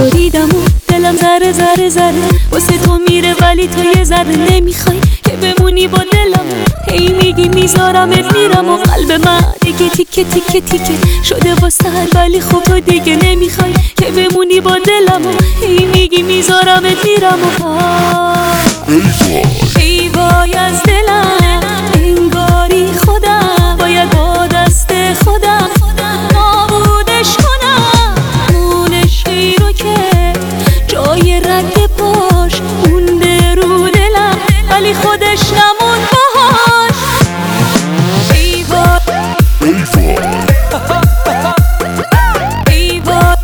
رو دیدم و دلم ذره ذره ذره واسه تو میره، ولی تو یه ذره نمیخوای که بمونی با دلم. هی میگی میذارمت میرم و قلب من دیگه تیکه تیکه تیکه شده واسه، ولی خب تو دیگه نمیخوای که بمونی با دلم. هی میگی میذارمت میرم و ای وای از دلم، انگاری خودم باید با دست خودم نابودش کنم. اون عشقی رو که جای رد پاش مونده رو دلم، ولی خودش نمون باهاش. ای وای ای وای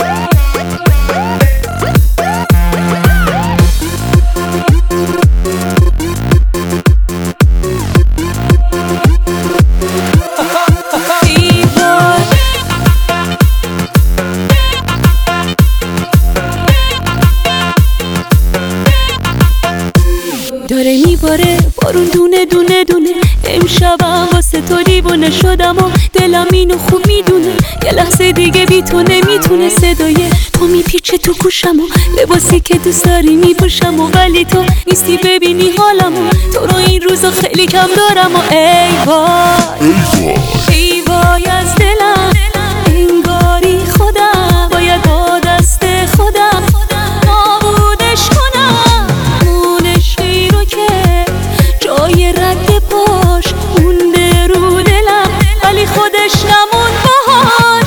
داره میباره بارون دونه دونه دونه. امشبم واسه تو دیوونه شدم و دلم اینو خوب میدونه. یه لحظه دیگه بی تو نمیتونه، صدای تو میپیچه تو گوشم و لباسی که دوست داری میپوشم و ولی تو نیستی ببینی حالمو. تو رو این روزا خیلی کم دارم و ای وای ای وای از دلم، انگاری خودم باید با دست خودم نابودش کنم. اون عشقی رو که جای رد پاش مونده رو دلم، ولی خودش نمون باهاش.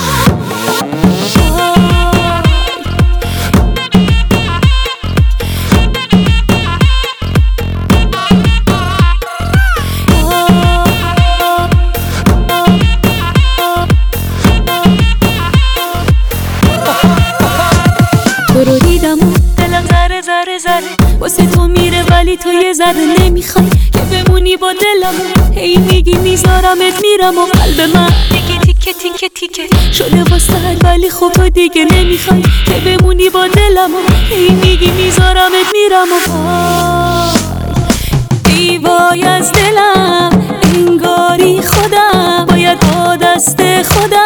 تو رو دیدم و دلم ذره ذره ذره واسه تو میره، ولی تو یه ذره نمیخوای که بمونی با دلم. هی میگی میذارمت میرم و قلب من دیگه تیکه تیکه تیکه شده واسه، ولی خب تو دیگه نمیخوای که بمونی با دلم. هی میگی میذارمت میرم و ای وای از دلم، انگاری خودم باید با دست خودم